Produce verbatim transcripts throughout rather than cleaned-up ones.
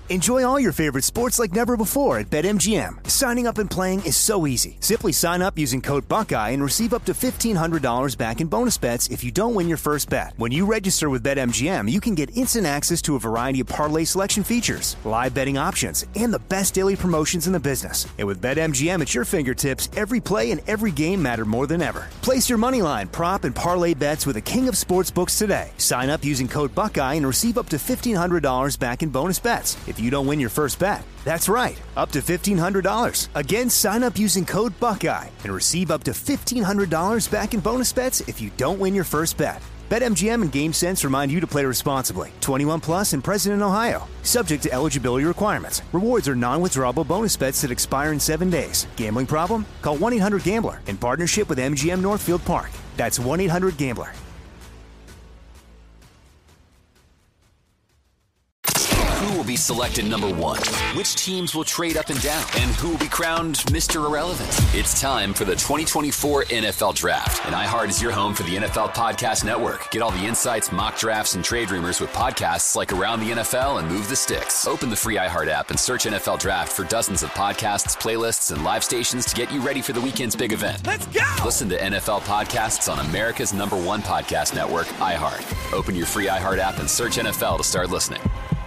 Enjoy all your favorite sports like never before at BetMGM. Signing up and playing is so easy. Simply sign up using code Buckeye and receive up to fifteen hundred dollars back in bonus bets if you don't win your first bet. When you register with BetMGM, you can get instant access to a variety of parlay selection features, live betting options, and the best daily promotions in the business. And with BetMGM at your fingertips, every play and every game matter more than ever. Place your moneyline, prop, and parlay bets with the king of sportsbooks today. Sign up using code Buckeye and receive up to fifteen hundred dollars back in bonus bets if you don't win your first bet. That's right, up to fifteen hundred dollars. Again, sign up using code Buckeye and receive up to fifteen hundred dollars back in bonus bets if you don't win your first bet. BetMGM and GameSense remind you to play responsibly. twenty-one plus and present in Ohio. Subject to eligibility requirements. Rewards are non-withdrawable bonus bets that expire in seven days. Gambling problem? Call one eight hundred gambler in partnership with M G M Northfield Park. That's one eight hundred gambler. Who will be selected number one? Which teams will trade up and down? And who will be crowned Mister Irrelevant? It's time for the twenty twenty-four N F L Draft. And iHeart is your home for the N F L Podcast Network. Get all the insights, mock drafts, and trade rumors with podcasts like Around the N F L and Move the Sticks. Open the free iHeart app and search N F L Draft for dozens of podcasts, playlists, and live stations to get you ready for the weekend's big event. Let's go! Listen to N F L podcasts on America's number one podcast network, iHeart. Open your free iHeart app and search N F L to start listening.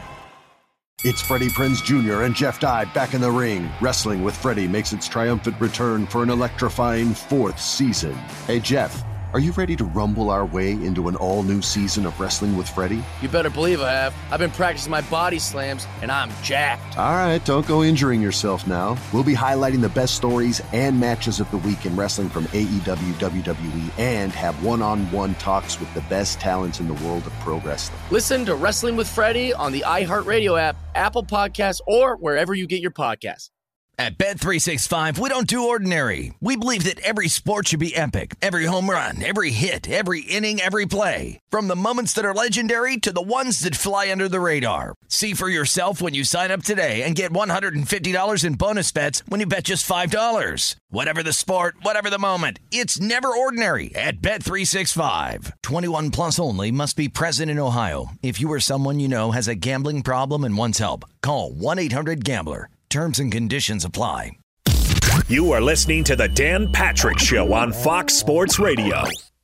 It's Freddie Prinze Junior and Jeff Dye back in the ring. Wrestling with Freddie makes its triumphant return for an electrifying fourth season. Hey, Jeff, are you ready to rumble our way into an all-new season of Wrestling with Freddie? You better believe I have. I've been practicing my body slams, and I'm jacked. All right, don't go injuring yourself now. We'll be highlighting the best stories and matches of the week in wrestling from A E W, W W E, and have one-on-one talks with the best talents in the world of pro wrestling. Listen to Wrestling with Freddie on the iHeartRadio app, Apple Podcasts, or wherever you get your podcasts. At Bet three sixty-five, we don't do ordinary. We believe that every sport should be epic. Every home run, every hit, every inning, every play. From the moments that are legendary to the ones that fly under the radar. See for yourself when you sign up today and get one hundred fifty dollars in bonus bets when you bet just five dollars. Whatever the sport, whatever the moment, it's never ordinary at Bet three sixty-five. twenty-one plus only. Must be present in Ohio. If you or someone you know has a gambling problem and wants help, call one eight hundred gambler. Terms and conditions apply. You are listening to the Dan Patrick Show on Fox Sports Radio.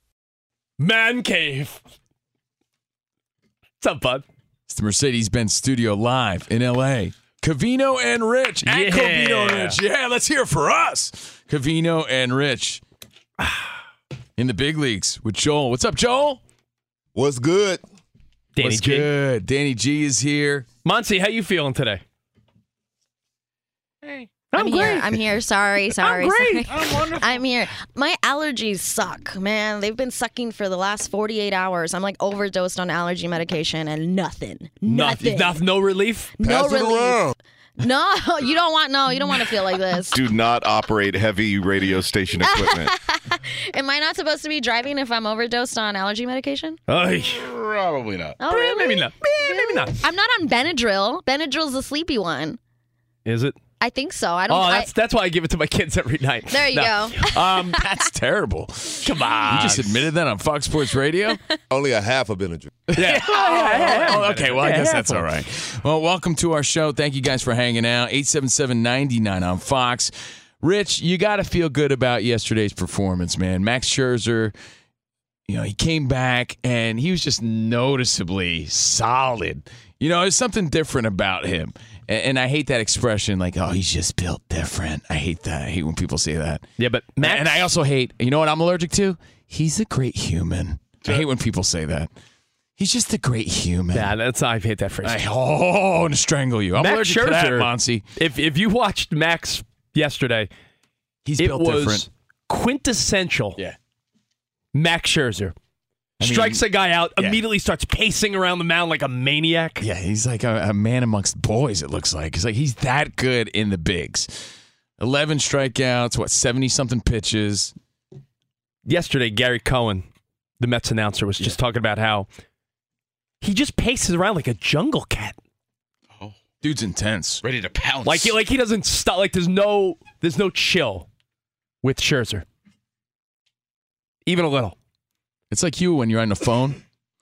Man Cave. What's up, bud? It's the Mercedes-Benz Studio live in L A. Covino and Rich. At yeah. Covino and Rich. Yeah, let's hear it for us. Covino and Rich in the big leagues with Joel. What's up, Joel? What's good? Danny What's G. good? Danny G is here. Monty, how you feeling today? Hey. I'm, I'm great. here. I'm here. Sorry, sorry. I'm great. Sorry. I'm wonderful. I'm here. My allergies suck, man. They've been sucking for the last forty-eight hours. I'm like overdosed on allergy medication and nothing. Nothing. Nothing. No relief? No Pass it relief. around. No, you don't want, no, you don't want to feel like this. Do not operate heavy radio station equipment. Am I not supposed to be driving if I'm overdosed on allergy medication? Ay. Probably not. Oh, really? Maybe not. Maybe not. I'm not on Benadryl. Benadryl's the sleepy one. Is it? I think so. I don't. Oh, that's I, that's why I give it to my kids every night. There you no. go. Um, That's terrible. Come on. You just admitted that on Fox Sports Radio? Only a half a Benadryl. Yeah. Oh, okay, well, I Yeah, guess yeah, that's fine. all right. Well, welcome to our show. Thank you guys for hanging out. eight seven seven, nine nine on Fox. Rich, you got to feel good about yesterday's performance, man. Max Scherzer, you know, he came back, and he was just noticeably solid. You know, there's something different about him. And I hate that expression, like, oh, he's just built different. I hate that. I hate when people say that. Yeah, but Max... And I also hate, you know what I'm allergic to? He's a great human. I hate when people say that. He's just a great human. Yeah, that's I hate that phrase. I, oh, to strangle you. I'm Max allergic Scherzer, to that, Monty. If, if you watched Max yesterday, he's it built was different. Quintessential Yeah. Max Scherzer. I mean, Strikes a guy out, yeah. immediately starts pacing around the mound like a maniac. Yeah, he's like a, a man amongst boys, it looks like. He's like he's that good in the bigs. eleven strikeouts, what, seventy-something pitches. Yesterday, Gary Cohen, the Mets announcer, was just yeah. talking about how he just paces around like a jungle cat. Oh, dude's intense. Ready to pounce. Like, like he doesn't stop. Like there's no, there's no chill with Scherzer. Even a little. It's like you when you're on the phone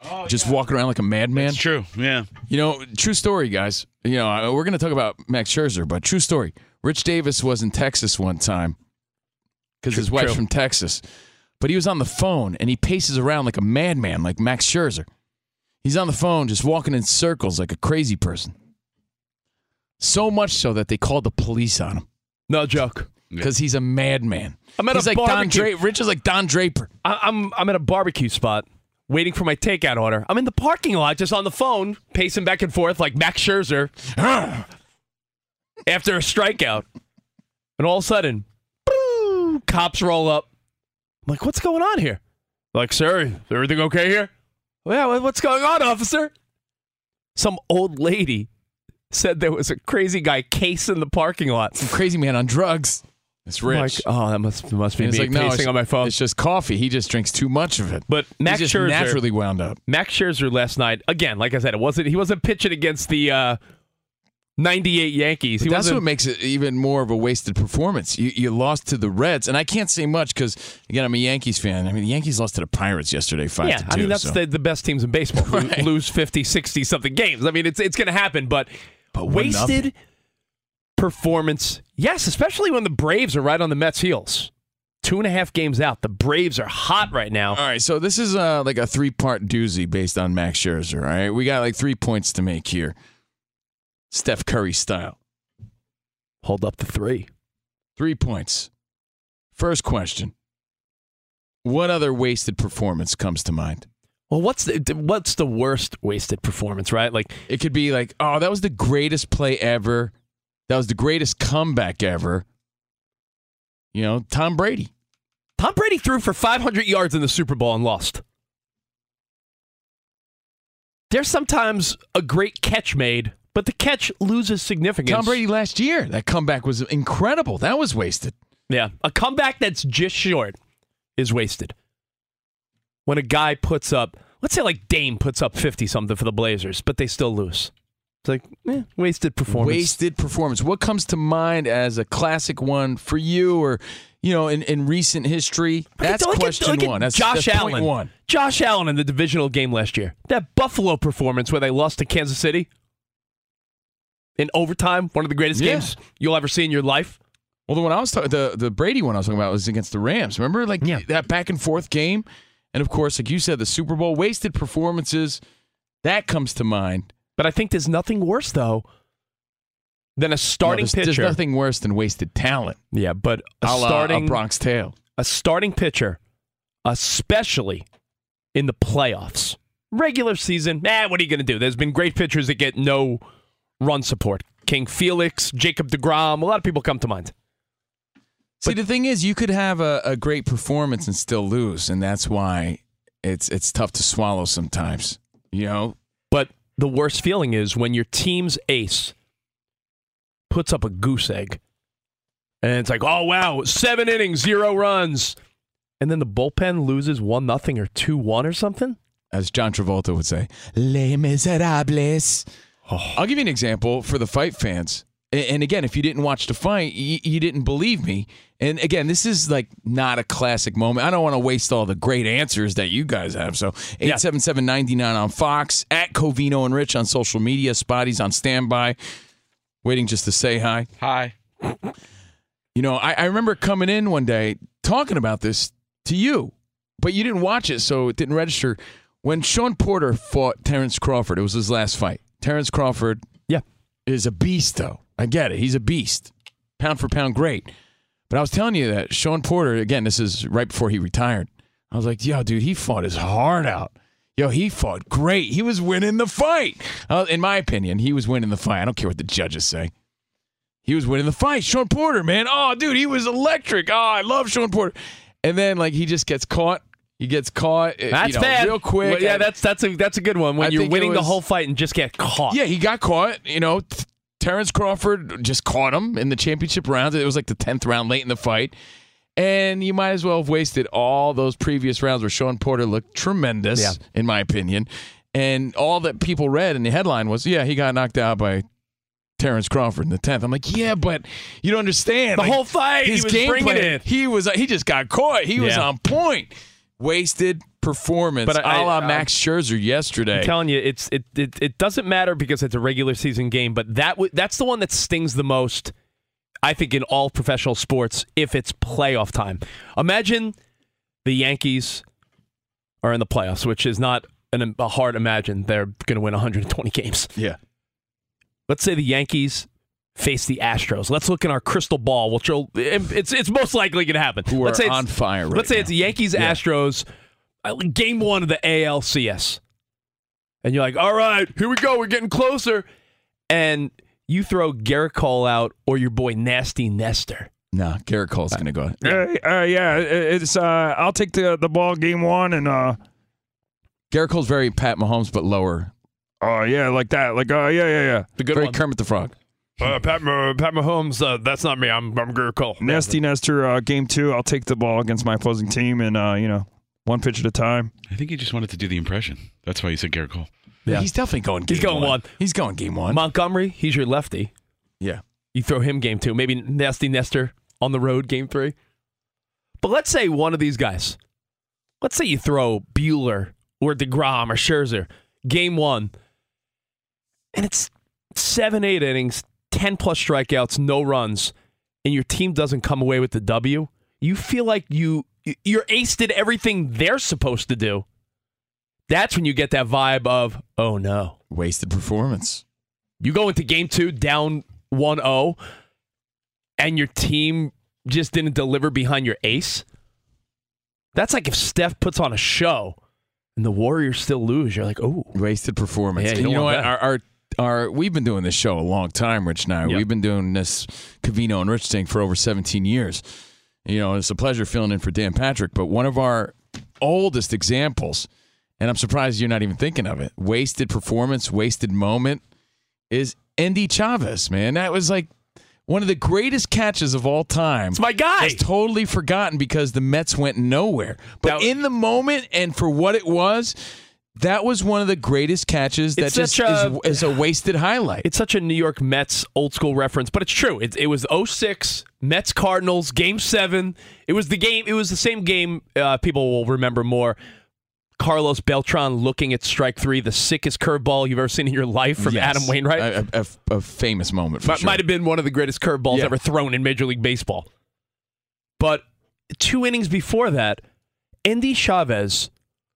Oh, just yeah. walking around like a madman. That's true. Yeah. You know, true story, guys. You know, we're going to talk about Max Scherzer, but true story. Rich Davis was in Texas one time because his wife's true. from Texas. But he was on the phone, and he paces around like a madman, like Max Scherzer. He's on the phone just walking in circles like a crazy person. So much so that they called the police on him. No joke. Because he's a madman. I'm at he's a like Don barbecue. Dra- Rich is like Don Draper. I- I'm I'm at a barbecue spot waiting for my takeout order. I'm in the parking lot just on the phone, pacing back and forth like Max Scherzer after a strikeout. And all of a sudden, boo, cops roll up. I'm like, what's going on here? Like, sir, is everything okay here? Well, yeah, what's going on, officer? Some old lady said there was a crazy guy casing the parking lot. Some crazy man on drugs. It's Rich. Like, oh, that must must be and me like, no, pacing on my phone. It's just coffee. He just drinks too much of it. But Max He's just Scherzer naturally wound up. Max Scherzer last night, again, like I said, it wasn't he wasn't pitching against the uh, ninety-eight Yankees. He That's wasn't, what makes it even more of a wasted performance. You, you lost to the Reds, and I can't say much because, again, I'm a Yankees fan. I mean, the Yankees lost to the Pirates yesterday, five yeah, to two. I mean, that's so. the, the best teams in baseball. Right. Lose fifty, sixty-something games. I mean, it's it's going to happen, but, but wasted nothing. performance, yes, especially when the Braves are right on the Mets' heels. Two and a half games out. The Braves are hot right now. All right, so this is uh, like a three-part doozy based on Max Scherzer, all right? We got like three points to make here. Steph Curry style. Hold up to three. Three points. First question. What other wasted performance comes to mind? Well, what's the what's the worst wasted performance, right? Like it could be like, oh, that was the greatest play ever. That was the greatest comeback ever. You know, Tom Brady. Tom Brady threw for five hundred yards in the Super Bowl and lost. There's sometimes a great catch made, but the catch loses significance. Tom Brady last year, that comeback was incredible. That was wasted. Yeah, a comeback that's just short is wasted. When a guy puts up, let's say like Dame puts up fifty-something for the Blazers, but they still lose. It's like, eh, wasted performance. Wasted performance. What comes to mind as a classic one for you or, you know, in, in recent history? That's look question at, look one. At That's, Josh that's Allen. point one. Josh Allen in the divisional game last year. That Buffalo performance where they lost to Kansas City in overtime, one of the greatest Yeah. games you'll ever see in your life. Well, the one I was talking, the the Brady one I was talking about was against the Rams. Remember, like Yeah. that back and forth game, and of course, like you said, the Super Bowl wasted performances. That comes to mind. But I think there's nothing worse though than a starting No, there's, pitcher. There's nothing worse than wasted talent. Yeah, but a, A la starting a Bronx Tale. a starting pitcher, especially in the playoffs, regular season. Nah, what are you going to do? There's been great pitchers that get no run support. King Felix, Jacob deGrom. A lot of people come to mind. See, the thing is, you could have a, a great performance and still lose, and that's why it's it's tough to swallow sometimes. You know, but the worst feeling is when your team's ace puts up a goose egg, and it's like, oh wow, seven innings, zero runs, and then the bullpen loses one nothing or two one or something. As John Travolta would say, Les Miserables. Oh. I'll give you an example for the fight fans. And again, if you didn't watch the fight, you, you didn't believe me. And again, this is like not a classic moment. I don't want to waste all the great answers that you guys have. So eight seven seven, nine nine on Fox, at Covino and Rich on social media. Spotty's on standby, waiting just to say hi. Hi. You know, I, I remember coming in one day talking about this to you, but you didn't watch it, so it didn't register. When Sean Porter fought Terrence Crawford, it was his last fight. Terrence Crawford yeah. is a beast, though. I get it. He's a beast. Pound for pound, great. But I was telling you that Sean Porter, again, this is right before he retired. I was like, yo, dude, he fought his heart out. Yo, he fought great. He was winning the fight. Uh, in my opinion, he was winning the fight. I don't care what the judges say. He was winning the fight. Sean Porter, man. Oh, dude, he was electric. Oh, I love Sean Porter. And then, like, he just gets caught. He gets caught. That's you know, bad. real quick. Well, yeah, that's that's a that's a good one. When I you're think it winning the was- whole fight and just get caught. Yeah, he got caught. You know, t- Terrence Crawford just caught him in the championship round. It was like the tenth round late in the fight. And you might as well have wasted all those previous rounds where Sean Porter looked tremendous, Yeah. in my opinion. And all that people read in the headline was, yeah, he got knocked out by Terrence Crawford in the tenth. I'm like, yeah, but you don't understand. The Like, whole fight, his he was game bringing plan, it. He was, he just got caught. He was Yeah. on point. Wasted performance, But I- a la I- Max Scherzer yesterday. I'm telling you, it's it, it it doesn't matter because it's a regular season game, but that w- that's the one that stings the most, I think, in all professional sports if it's playoff time. Imagine the Yankees are in the playoffs, which is not an, a hard imagine. They're going to win one hundred twenty games. Yeah. Let's say the Yankees face the Astros. Let's look in our crystal ball, which will, it's it's most likely going to happen. Who let's are say it's, on fire right Let's say now. it's the Yankees Yeah. Astros, uh, game one of the A L C S, and you're like, all right, here we go, we're getting closer, and you throw Garrett Cole out or your boy Nasty Nestor. No, Garrett Cole's going to go. Yeah, uh, yeah. it- It's uh, I'll take the the ball game one, and uh, Garrett Cole's very Pat Mahomes, but lower. oh yeah, like that, like uh, yeah, yeah, yeah. The good Very one. Kermit the Frog. Uh, Pat, uh, Pat Mahomes, uh, that's not me. I'm, I'm Garrett Cole. Nasty Nestor, uh, game two. I'll take the ball against my opposing team, and uh, you know, one pitch at a time. I think he just wanted to do the impression. That's why he said Garrett Cole. Yeah. He's definitely going game He's going one. He's going game one. Montgomery, he's your lefty. Yeah. You throw him game two. Maybe Nasty Nestor on the road game three. But let's say one of these guys, let's say you throw Bueller or DeGrom or Scherzer game one, and it's seven, eight innings, ten plus strikeouts, no runs, and your team doesn't come away with the W. You feel like you your ace did everything they're supposed to do. That's when you get that vibe of, oh no. Wasted performance. You go into game two down one oh, and your team just didn't deliver behind your ace. That's like if Steph puts on a show and the Warriors still lose. You're like, oh. Wasted performance. Yeah, you and don't you know want what? that. Our, our, our, we've been doing this show a long time, Rich and I. Yep. We've been doing this Covino and Rich thing for over seventeen years. You know, it's a pleasure filling in for Dan Patrick, but one of our oldest examples, and I'm surprised you're not even thinking of it, wasted performance, wasted moment, is Endy Chavez, man. That was like one of the greatest catches of all time. It's my guy. It's totally forgotten because the Mets went nowhere. But That- in the moment and for what it was, that was one of the greatest catches that It's just such a- is, is a wasted highlight. It's such a New York Mets old school reference, but it's true. It, it was oh six Mets Cardinals game seven. It was the game. It was the same game. Uh, people will remember more. Carlos Beltran looking at strike three, the sickest curveball you've ever seen in your life from Yes. Adam Wainwright. A, a, a famous moment for Might, sure. might have been one of the greatest curveballs Yeah. ever thrown in Major League Baseball. But two innings before that, Endy Chavez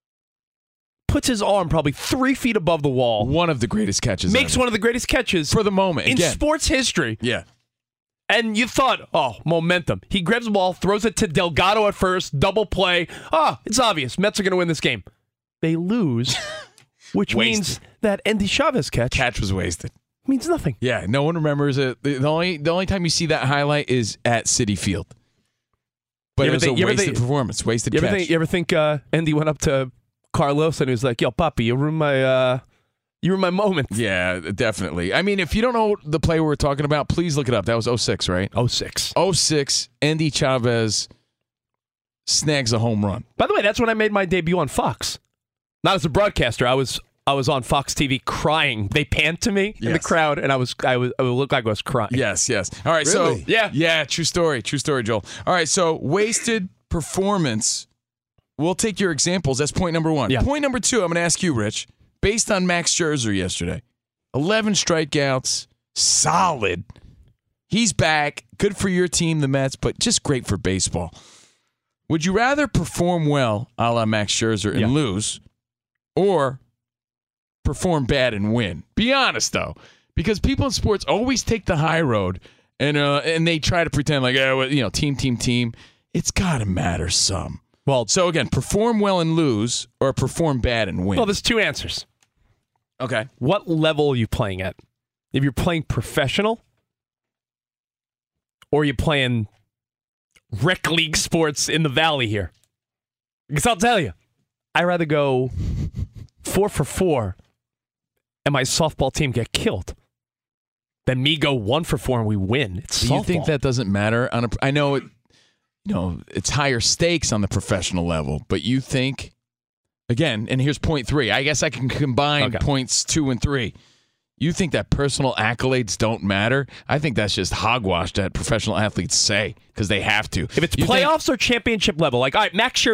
puts his arm probably three feet above the wall. One of the greatest catches Makes ever. one of the greatest catches for the moment. in Again. sports history. Yeah. And you thought, oh, momentum. He grabs the ball, throws it to Delgado at first, double play. Ah, it's obvious. Mets are going to win this game. They lose, which Wasted. means that Endy Chavez catch Catch was wasted. means nothing. Yeah, no one remembers it. The the only the only time you see that highlight is at Citi Field. But You it ever was think- a you ever wasted think- performance, wasted You ever catch. think, you ever think uh, Endy went up to Carlos and he was like, yo, Papi, you ruined my, uh, you ruined my moment. Yeah, definitely. I mean, if you don't know the play we're talking about, please look it up. That was oh six, right? oh six. oh six, Endy Chavez snags a home run. By the way, that's when I made my debut on Fox. Not as a broadcaster. I was I was on Fox T V crying. They panned to me in the Yes. crowd, and I was I was I would look like I was crying. Yes, yes. All right, Really? so Yeah. yeah, true story, true story, Joel. All right, so wasted performance. We'll take your examples. That's point number one. Yeah. Point number two, I'm going to ask you, Rich, based on Max Scherzer yesterday, eleven strikeouts, solid. He's back. Good for your team, the Mets, but just great for baseball. Would you rather perform well, a la Max Scherzer, and Yeah. lose, or perform bad and win? Be honest, though, because people in sports always take the high road, and uh, and they try to pretend like, oh, well, you know, team, team, team. It's got to matter some. Well, So again, perform well and lose, or perform bad and win. well, there's two answers. Okay. What level are you playing at? If you're playing professional, or are you playing rec league sports in the valley here? Because I'll tell you, I'd rather go four for four and my softball team get killed than me go one for four and we win. It's Do softball. you think that doesn't matter? On a, I know, it, you know, it's higher stakes on the professional level, but you think, again, and here's point three. I guess I can combine Okay. points two and three. You think that personal accolades don't matter? I think that's just hogwash that professional athletes say because they have to. If it's You think- playoffs or championship level, like, all right, Max Scherzer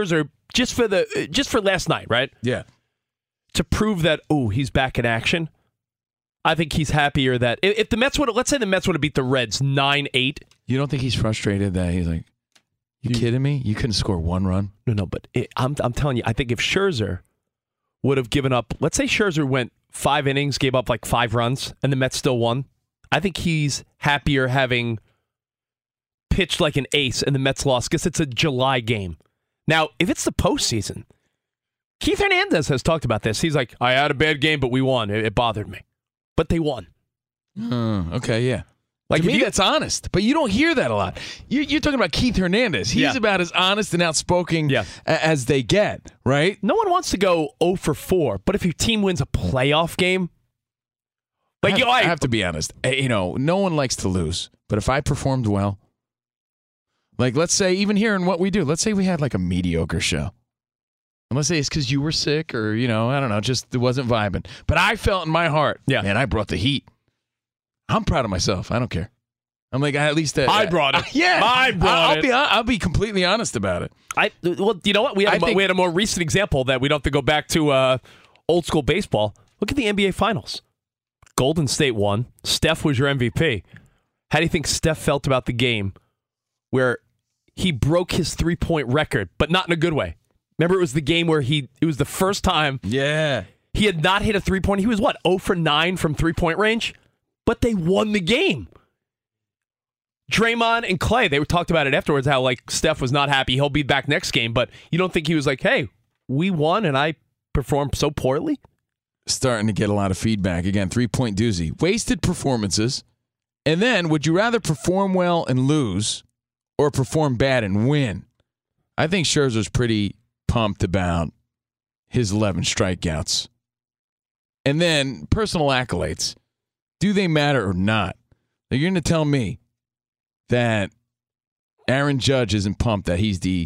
just for the just for last night, right? Yeah. To prove that, oh, he's back in action. I think he's happier that if, if the Mets would, let's say the Mets would have beat the Reds nine eight. You don't think he's frustrated that he's like, you kidding me? You couldn't score one run? No, no, but it, I'm I'm telling you, I think if Scherzer would have given up, let's say Scherzer went five innings, gave up like five runs, and the Mets still won, I think he's happier having pitched like an ace and the Mets lost because it's a July game. Now, if it's the postseason, Keith Hernandez has talked about this. He's like, I had a bad game, but we won. It, it bothered me. But they won. Uh, okay, yeah. Like to me, you, that's honest. But you don't hear that a lot. You, you're talking about Keith Hernandez. He's Yeah. about as honest and outspoken Yeah. a- as they get, right? No one wants to go oh for four, but if your team wins a playoff game, like I have, yo, I, I have to be honest. Eh, You know, no one likes to lose. But if I performed well, like let's say even here in what we do, let's say we had like a mediocre show. And let's say it's because you were sick or, you know, I don't know, just it wasn't vibing. But I felt in my heart, yeah, man, I brought the heat. I'm proud of myself. I don't care. I'm like, at least uh, I brought it. Uh, yeah, I brought I'll it. Be, I'll be completely honest about it. I well, you know what? We had, I a, mo- think- we had a more recent example that we don't have to go back to uh, old school baseball. Look at the N B A Finals. Golden State won. Steph was your M V P. How do you think Steph felt about the game where he broke his three-point record, but not in a good way? Remember, it was the game where he, it was the first time yeah. he had not hit a three-point. He was, what, oh for nine from three-point range? But they won the game. Draymond and Clay, they were talked about it afterwards, how, like, Steph was not happy. He'll be back next game, but you don't think he was like, hey, we won and I performed so poorly? Starting to get a lot of feedback. Again, three-point doozy. Wasted performances. And then, would you rather perform well and lose or perform bad and win? I think Scherzer's pretty pumped about his eleven strikeouts. And then, personal accolades. Do they matter or not? Now, you're going to tell me that Aaron Judge isn't pumped that he's the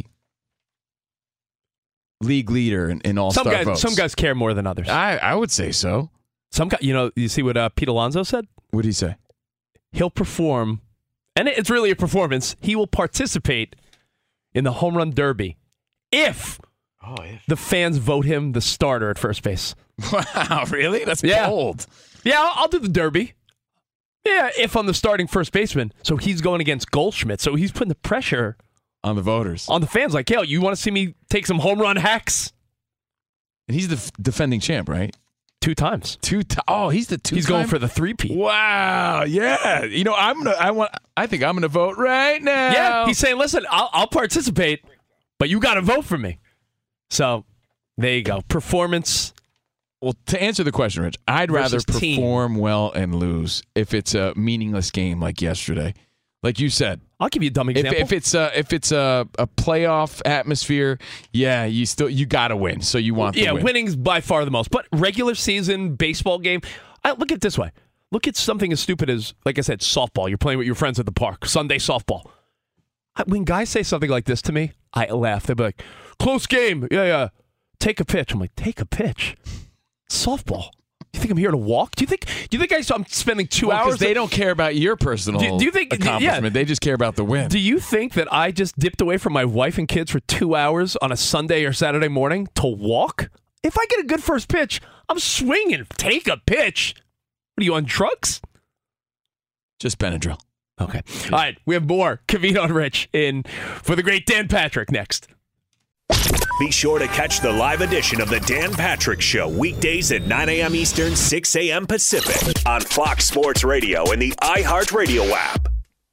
league leader in, in all-star Some guys, votes. some guys care more than others. I, I would say so. Some guys, you know, you see what uh, Pete Alonso said? What did he say? He'll perform, and it's really a performance. He will participate in the home run derby if, oh, if. the fans vote him the starter at first base. Wow, really? That's yeah. bold. Yeah, I'll, I'll do the derby. Yeah, if I'm the starting first baseman. So he's going against Goldschmidt. So he's putting the pressure on the voters, on the fans. Like, yo, you want to see me take some home run hacks? And he's the f- defending champ, right? Two times. Two. T- oh, he's the two. He's going for the three-peat. Wow. Yeah. You know, I'm gonna. I want. I think I'm gonna vote right now. Yeah. He's saying, listen, I'll, I'll participate, but you got to vote for me. So there you go. Performance. Well, to answer the question, Rich, I'd rather versus team. perform well and lose if it's a meaningless game like yesterday. Like you said, I'll give you a dumb if, example. if it's a if it's a, a playoff atmosphere, yeah, you still you got to win. So you want yeah, to win. winning's by far the most. But regular season baseball game, I look at it this way. Look at something as stupid as, like I said, softball. You're playing with your friends at the park, Sunday softball. I, when guys say something like this to me, I laugh. They'll be like, close game. Yeah, yeah. Take a pitch. I'm like, take a pitch? Softball. You think I'm here to walk? Do you think? Do you think I, I'm spending two well, hours? They don't care about your personal do, do you think, accomplishment. Yeah. They just care about the win. Do you think that I just dipped away from my wife and kids for two hours on a Sunday or Saturday morning to walk? If I get a good first pitch, I'm swinging. Take a pitch. What are you, on drugs? Just Benadryl. Okay. All right. We have more Kavito and Rich in for the great Dan Patrick next. Be sure to catch the live edition of the Dan Patrick Show weekdays at nine a.m. Eastern, six a.m. Pacific on Fox Sports Radio and the iHeartRadio app.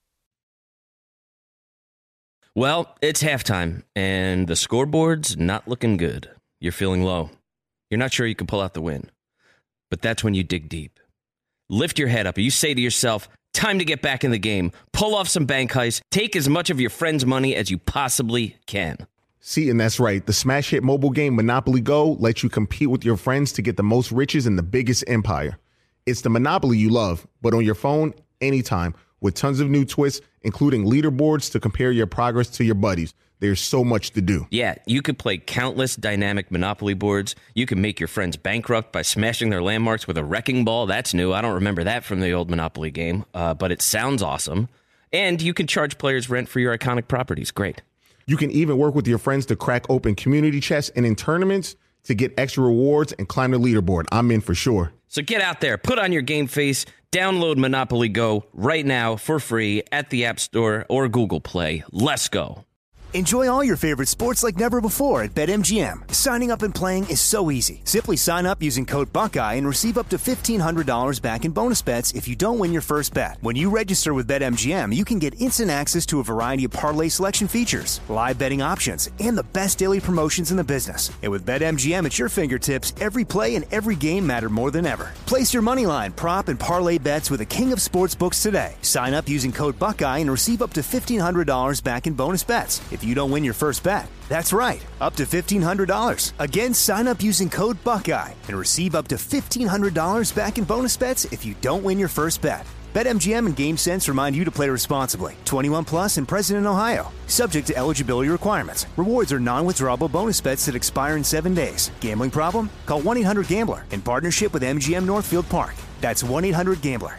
Well, it's halftime, and the scoreboard's not looking good. You're feeling low. You're not sure you can pull out the win. But that's when you dig deep. Lift your head up, and you say to yourself, time to get back in the game. Pull off some bank heists. Take as much of your friend's money as you possibly can. See, and that's right. The smash hit mobile game Monopoly Go lets you compete with your friends to get the most riches in the biggest empire. It's the Monopoly you love, but on your phone, anytime, with tons of new twists, including leaderboards to compare your progress to your buddies. There's so much to do. Yeah, you could play countless dynamic Monopoly boards. You can make your friends bankrupt by smashing their landmarks with a wrecking ball. That's new. I don't remember that from the old Monopoly game, uh, but it sounds awesome. And you can charge players rent for your iconic properties. Great. You can even work with your friends to crack open community chests and in tournaments to get extra rewards and climb the leaderboard. I'm in for sure. So get out there, put on your game face, download Monopoly Go right now for free at the App Store or Google Play. Let's go. Enjoy all your favorite sports like never before at BetMGM. Signing up and playing is so easy. Simply sign up using code Buckeye and receive up to fifteen hundred dollars back in bonus bets if you don't win your first bet. When you register with BetMGM, you can get instant access to a variety of parlay selection features, live betting options, and the best daily promotions in the business. And with BetMGM at your fingertips, every play and every game matter more than ever. Place your moneyline, prop, and parlay bets with the king of sportsbooks today. Sign up using code Buckeye and receive up to fifteen hundred dollars back in bonus bets if you don't win your first bet. That's right, up to fifteen hundred dollars. Again, sign up using code Buckeye and receive up to fifteen hundred dollars back in bonus bets if you don't win your first bet. BetMGM and GameSense remind you to play responsibly. twenty-one plus and present in Ohio. Subject to eligibility requirements. Rewards are non-withdrawable bonus bets that expire in seven days. Gambling problem? Call one eight hundred gambler in partnership with M G M Northfield Park. That's one eight hundred gambler.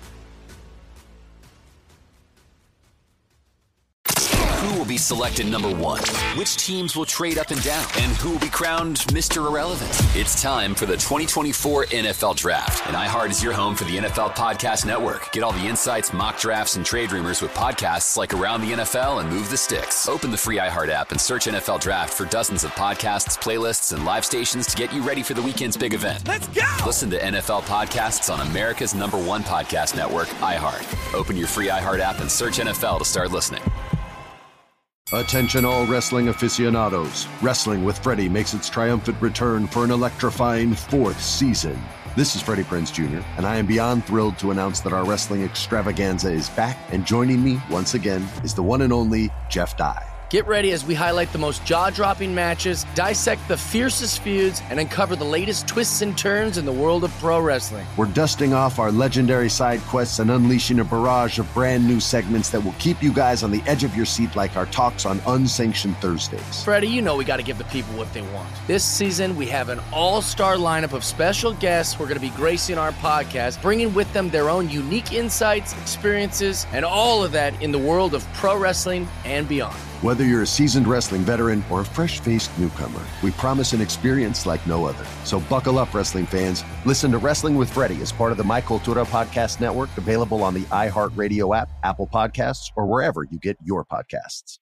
Who will be selected number one? Which teams will trade up and down? And who will be crowned Mister Irrelevant? It's time for the twenty twenty-four N F L Draft. And iHeart is your home for the N F L Podcast Network. Get all the insights, mock drafts, and trade rumors with podcasts like Around the N F L and Move the Sticks. Open the free iHeart app and search N F L Draft for dozens of podcasts, playlists, and live stations to get you ready for the weekend's big event. Let's go! Listen to N F L podcasts on America's number one podcast network, iHeart. Open your free iHeart app and search N F L to start listening. Attention all wrestling aficionados. Wrestling with Freddie makes its triumphant return for an electrifying fourth season. This is Freddie Prinze Junior, and I am beyond thrilled to announce that our wrestling extravaganza is back, and joining me once again is the one and only Jeff Dye. Get ready as we highlight the most jaw-dropping matches, dissect the fiercest feuds, and uncover the latest twists and turns in the world of pro wrestling. We're dusting off our legendary side quests and unleashing a barrage of brand new segments that will keep you guys on the edge of your seat like our talks on Unsanctioned Thursdays. Freddie, you know we got to give the people what they want. This season, we have an all-star lineup of special guests who are going to be gracing our podcast, bringing with them their own unique insights, experiences, and all of that in the world of pro wrestling and beyond. Whether you're a seasoned wrestling veteran or a fresh-faced newcomer, we promise an experience like no other. So buckle up, wrestling fans. Listen to Wrestling with Freddie as part of the My Cultura Podcast Network, available on the iHeartRadio app, Apple Podcasts, or wherever you get your podcasts.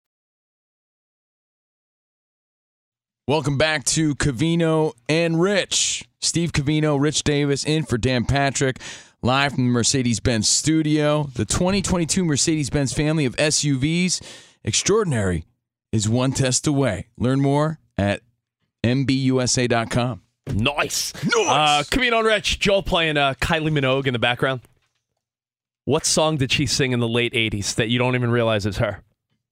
Welcome back to Covino and Rich. Steve Covino, Rich Davis in for Dan Patrick, live from the Mercedes-Benz studio. The twenty twenty-two Mercedes-Benz family of S U Vs, extraordinary, is one test away. Learn more at M B U S A dot com. Nice. Nice. Uh, Covino and Rich, Joel playing uh, Kylie Minogue in the background. What song did she sing in the late eighties that you don't even realize is her?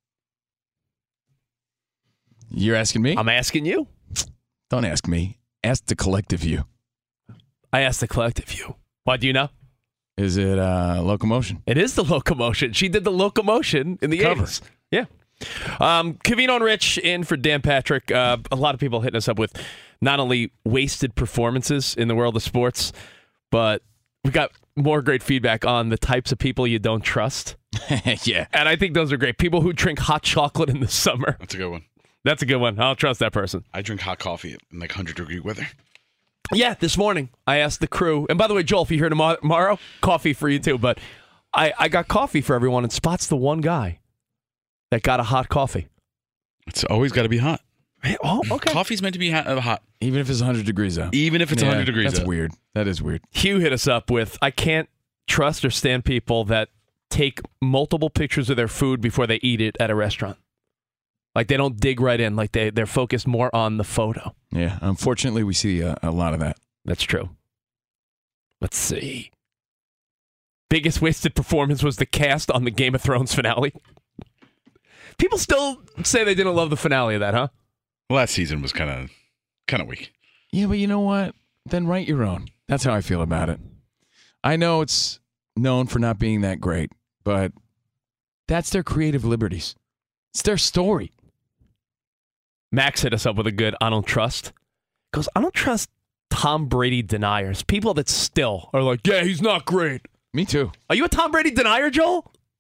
You're asking me? I'm asking you. Don't ask me. Ask the collective you. I asked the collective you. Why, do you know? Is it uh, Locomotion? It is the Locomotion. She did the Locomotion in the Cover. eighties. Yeah. Um, Covino and Rich in for Dan Patrick. Uh, a lot of people hitting us up with not only wasted performances in the world of sports, but we got more great feedback on the types of people you don't trust. Yeah. And I think those are great. People who drink hot chocolate in the summer. That's a good one. That's a good one. I don't trust that person. I drink hot coffee in like one hundred degree weather. Yeah, this morning I asked the crew, and by the way, Joel, if you're here tomorrow, coffee for you too, but I, I got coffee for everyone, and Spot's the one guy that got a hot coffee. It's always got to be hot. Oh, okay. Coffee's meant to be hot, uh, hot. Even if it's one hundred degrees out. Even if it's Yeah, one hundred degrees That's out. weird. That is weird. Hugh hit us up with, I can't trust or stand people that take multiple pictures of their food before they eat it at a restaurant. Like, they don't dig right in. Like, they, they're focused more on the photo. Yeah, unfortunately, we see a, a lot of that. That's true. Let's see. Biggest wasted performance was the cast on the Game of Thrones finale. People still say they didn't love the finale of that, huh? Well, that season was kind of kind of weak. Yeah, but you know what? Then write your own. That's how I feel about it. I know it's known for not being that great, but that's their creative liberties. It's their story. Max hit us up with a good I don't trust. Goes, I don't trust Tom Brady deniers. People that still are like, yeah, he's not great. Me too. Are you a Tom Brady denier, Joel?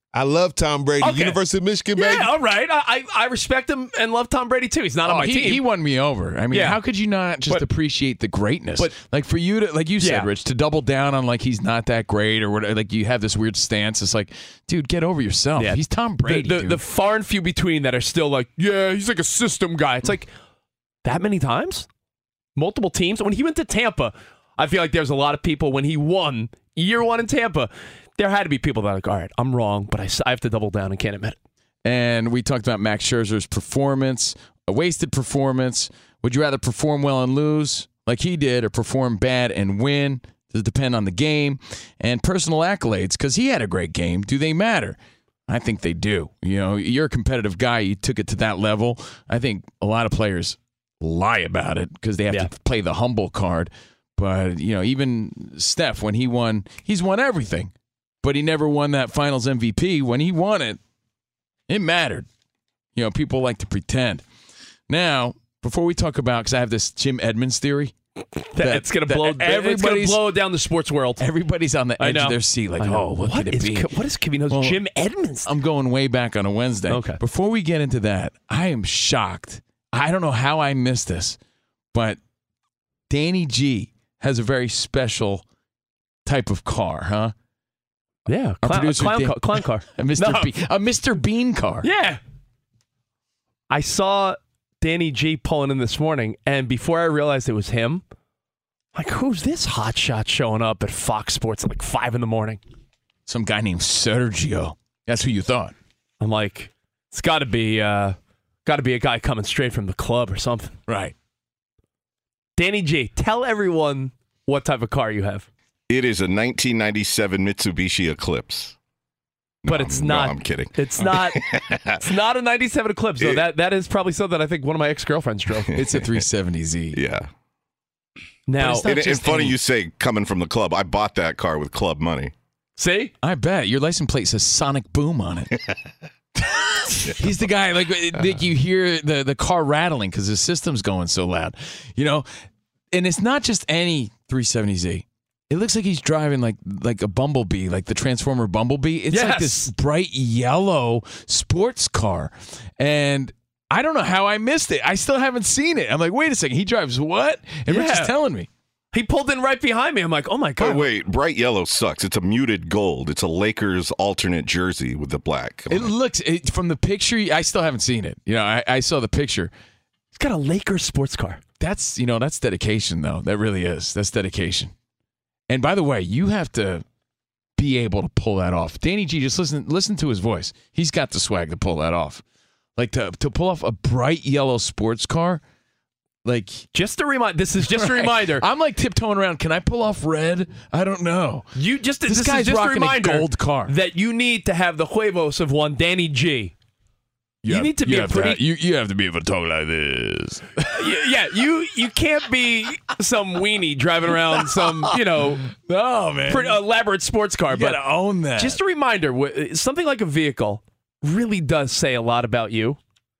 I love Tom Brady. Okay. University of Michigan, Yeah, baby. all right. I, I I respect him and love Tom Brady too. He's not Oh, on my he, team. he won me over. I mean, Yeah. how could you not just But- appreciate the greatness? but- like for you to, like you said, Yeah. Rich, to double down on like he's not that great or whatever. Like you have this weird stance. It's like, dude, get over yourself. Yeah. He's Tom Brady. the, the, dude. the far and few between that are still like, yeah, he's like a system guy. It's like that many times, multiple teams. When he went to Tampa, I feel like there's a lot of people when he won year one in Tampa. There had to be people that are like, all right, I'm wrong, but I, s- I have to double down and can't admit it. And we talked about Max Scherzer's performance, a wasted performance. Would you rather perform well and lose like he did or perform bad and win? Does it depend on the game? And personal accolades, because he had a great game. Do they matter? I think they do. You know, you're a competitive guy. You took it to that level. I think a lot of players lie about it because they have Yeah. to play the humble card. But, you know, even Steph, when he won, he's won everything. But he never won that finals M V P. When he won it, it mattered. You know, people like to pretend. Now, before we talk about, because I have this Jim Edmonds theory. That it's gonna blow. It's gonna everybody's- blow down the sports world. Everybody's on the I edge know. of their seat, like, I know. oh, what, could it is, be? What is Kevino's Well, Jim Edmonds? I'm going way back on a Wednesday. Okay. Before we get into that, I am shocked. I don't know how I missed this, but Danny G has a very special type of car, huh? Yeah, Our clown, producer, clown, Dan- car, clown car. A Mister No. Bean, a Mister Bean car. Yeah. I saw Danny G pulling in this morning, and before I realized it was him, like, who's this hotshot showing up at Fox Sports at like five in the morning? Some guy named Sergio. That's who you thought. I'm like, it's got to be, uh, got to be a guy coming straight from the club or something. Right. Danny G, tell everyone what type of car you have. It is a nineteen ninety-seven Mitsubishi Eclipse. No, But it's I'm- not. No, I'm kidding. It's not. It's not a ninety-seven Eclipse. Though It- that that is probably something that I think one of my ex girlfriends drove. It's a three seventy Z. Yeah. Now, it's not And, and just funny any- you say coming from the club. I bought that car with club money. see, I bet. Your license plate says Sonic Boom on it. He's the guy, like, like you hear the, the car rattling because his system's going so loud. You know, and it's not just any three seventy Z. It looks like he's driving like like a Bumblebee, like the Transformer Bumblebee. It's like this Yes. bright yellow sports car. And I don't know how I missed it. I still haven't seen it. I'm like, wait a second. He drives what? And Rich is Yeah. telling me. he pulled in right behind me. I'm like, oh my Oh, god. wait. Bright yellow sucks. It's a muted gold. It's a Lakers alternate jersey with the black. It looks, it, from the picture, I still haven't seen it. You know, I, I saw the picture. He's got a Lakers sports car. That's, you know, that's dedication, though. That really is. That's dedication. And by the way, you have to be able to pull that off. Danny G, just listen listen to his voice. He's got the swag to pull that off. Like to to pull off a bright yellow sports car, like Just a reminder. This is just a Right. reminder. I'm like tiptoeing around. Can I pull off red? I don't know. You just This this, guy's is just a rocking a reminder gold car. that you need to have the huevos of one Danny G. You, have- need to be a have pretty. have- you, you have to be able to talk like this. Y- yeah, you you can't be some weenie driving around some you know No, man. pretty elaborate sports car. You But gotta own that. just a reminder, wh- something like a vehicle really does say a lot about you.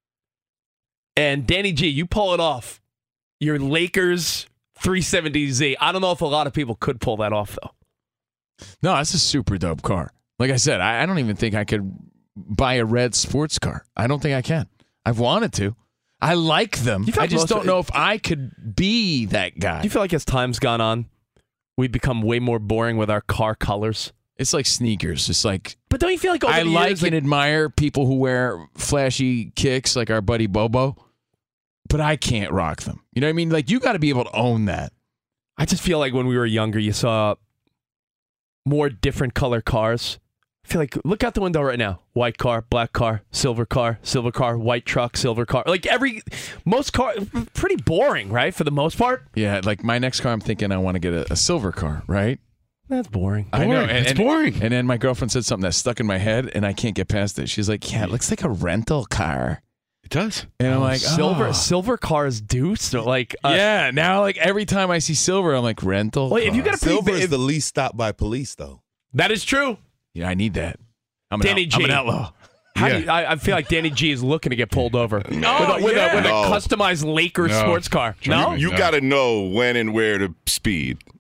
And Danny G, you pull it off. Your Lakers three seventy Z. I don't know if a lot of people could pull that off though. No, that's a super dope car. Like I said, I, I don't even think I could buy a red sports car. I don't think I can. I've wanted to. I like them. You feel I like just most- don't know if I could be that guy. Do you feel like as time's gone on, we've become way more boring with our car colors? It's like sneakers. It's like But don't you feel like over I the like years, and admire people who wear flashy kicks like our buddy Bobo, but I can't rock them. You know what I mean? Like you got to be able to own that. I just feel like when we were younger, you saw more different color cars. I feel like, look out the window right now. White car, black car, silver car, silver car, white truck, silver car. Like every, most car, pretty boring, right? For the most part. Yeah, like my next car, I'm thinking I want to get a, a silver car, right? That's boring. I know. Boring. And, It's and- boring. And then my girlfriend said something that stuck in my head, and I can't get past it. She's like, "Yeah, it looks like a rental car." It does. And I'm like, silver, "Oh." silver cars do so like, uh, Yeah. Now, like every time I see silver, I'm like, rental. Wait, if you car." got a pretty Silver big- is the least stopped by police, though. that is true. yeah, I need that. I'm an, Danny out, I'm an G. outlaw. How Yeah. do you, I, I feel like Danny G is looking to get pulled over with, a, with, yeah. a, with a No. customized Lakers No. sports car. Trust No, me. You No. got to know when and where to speed.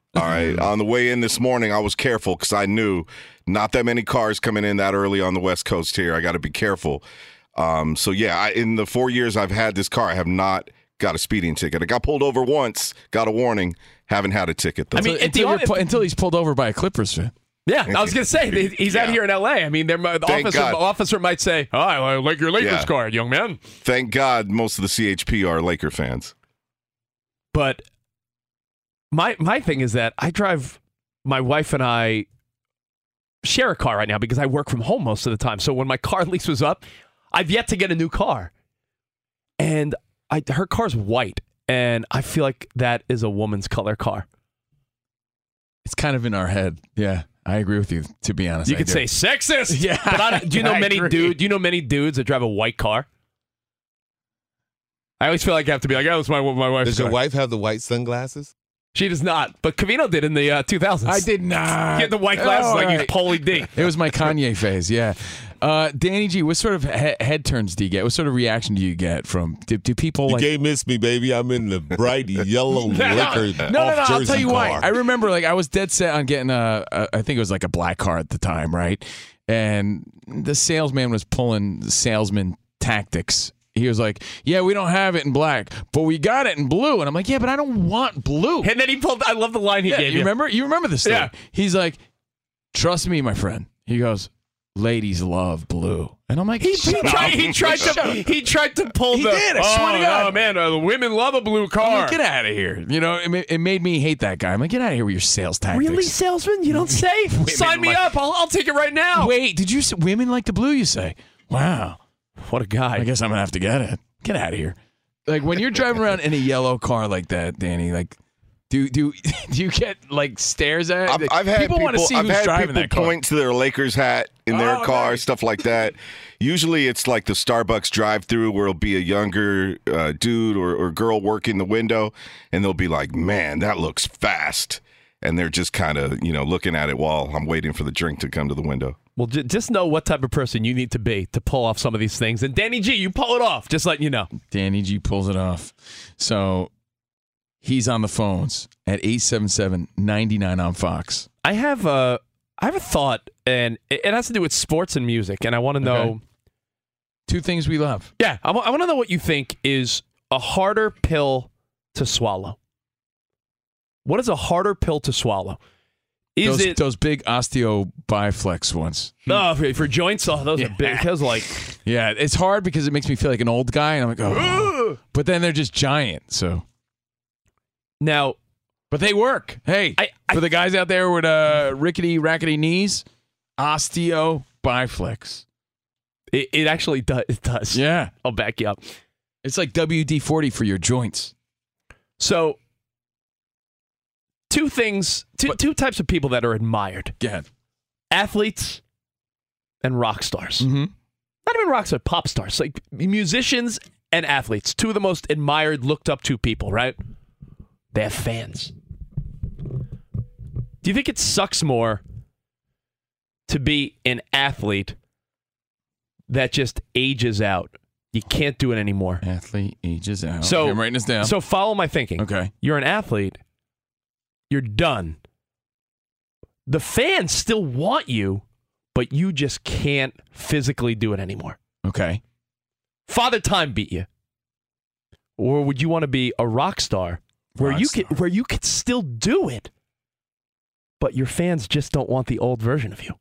All right. On the way in this morning, I was careful because I knew not that many cars coming in that early on the West Coast here. I got to be careful. Um, so, yeah, I, in the four years I've had this car, I have not got a speeding ticket. I got pulled over once, got a warning, haven't had a ticket, though. I mean, until, until, until he's pulled over by a Clippers fan. Yeah, I was going to say, he's yeah. out here in L A. I mean, the officer, officer might say, oh, I like your Lakers yeah. card, young man. Thank God most of the C H P are Laker fans. But my my thing is that I drive, my wife and I share a car right now because I work from home most of the time. So when my car lease was up, I've yet to get a new car. And I, her car's white, and I feel like that is a woman's color car. It's kind of in our head, yeah. I agree with you. To be honest, you I could do. say sexist. Yeah, but I, do you know many dude? Do you know many dudes that drive a white car? I always feel like I have to be like, oh, it's my my wife's Does car. your wife have the white sunglasses? She does not, but Covino did in the uh, two thousands. I did not. He had the white glasses oh, like right. he's Pauly D. It was my Kanye phase, yeah. Uh, Danny G, what sort of he- head turns do you get? What sort of reaction do you get from do, do people you like? You can't miss me, baby. I'm in the bright yellow liquor. No, no, no. I'll tell you car. why. I remember, like, I was dead set on getting a, a. I think it was like a black car at the time, right? And the salesman was pulling salesman tactics. He was like, yeah, we don't have it in black, but we got it in blue. And I'm like, yeah, but I don't want blue. And then he pulled, I love the line he yeah, gave you. you. Remember? You remember this story? Yeah. He's like, trust me, my friend. He goes, ladies love blue. And I'm like, he, he, tried, he, tried to, he tried to pull he the, did, I oh, swear to God. oh, man, uh, the women love a blue car. I'm like, get out of here. You know, it, it made me hate that guy. I'm like, get out of here with your sales tactics. Really, salesman? You don't say? Sign me like, up. I'll, I'll take it right now. Wait, did you say women like the blue, you say? Wow. What a guy. I guess I'm going to have to get it. Get out of here. Like, when you're driving around in a yellow car like that, Danny, like, do do do you get, like, stares at? I've, I've had people, people want to see I've who's had driving people that car. point to their Lakers hat in their Oh, car, nice. stuff like that. Usually it's like the Starbucks drive-thru where it'll be a younger uh, dude or, or girl working the window, and they'll be like, man, that looks fast. And they're just kind of, you know, looking at it while I'm waiting for the drink to come to the window. Well, j- just know what type of person you need to be to pull off some of these things. And Danny G, you pull it off, just letting you know. Danny G pulls it off. So he's on the phones at eight seven seven, nine nine on Fox. I have a, I have a thought, and it, it has to do with sports and music, and I want to know. Okay. Two things we love. Yeah, I, w- I want to know what you think is a harder pill to swallow. What is a harder pill to swallow? Is those, it those big osteo biflex ones? Oh, for, for joints? Oh, those yeah. are big. Those like yeah, it's hard because it makes me feel like an old guy, and I'm like, oh, but then they're just giant. So now, but they work. Hey, I, I, for the guys out there with uh, rickety, rackety knees, osteo biflex. It, it actually does. It does. Yeah, I'll back you up. It's like W D forty for your joints. So. Two things, two, but, two types of people that are admired. Go ahead. Athletes and rock stars. Mm-hmm. Not even rock stars, pop stars. Like musicians and athletes. Two of the most admired, looked up to people, right? They have fans. Do you think it sucks more to be an athlete that just ages out? You can't do it anymore. Athlete ages out. So, okay, I'm writing this down. So follow my thinking. Okay. You're an athlete. You're done. The fans still want you, but you just can't physically do it anymore. Okay. Father Time beat you. Or would you want to be a rock star where rock you star. could where you could still do it, but your fans just don't want the old version of you?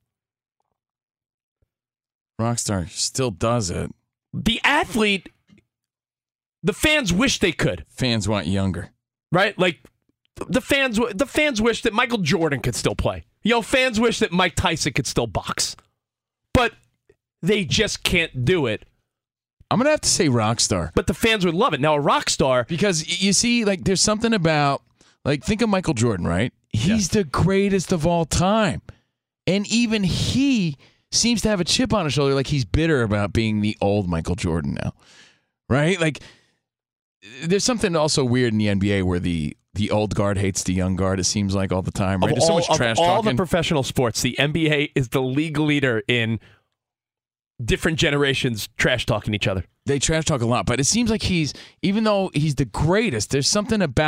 Rockstar still does it. The athlete, the fans wish they could. Fans want younger. Right? Like The fans, the fans wish that Michael Jordan could still play. You know, fans wish that Mike Tyson could still box, but they just can't do it. I'm gonna have to say rock star, but the fans would love it. Now, a rock star, because you see, like, there's something about, like, think of Michael Jordan, right? He's yeah. the greatest of all time, and even he seems to have a chip on his shoulder, like he's bitter about being the old Michael Jordan now, right? Like, there's something also weird in the N B A where the The old guard hates the young guard, it seems like, all the time. Right? Of There's so all, much trash of all talking. the professional sports, the N B A is the league leader in different generations trash talking each other. They trash talk a lot, but it seems like he's, even though he's the greatest, there's something about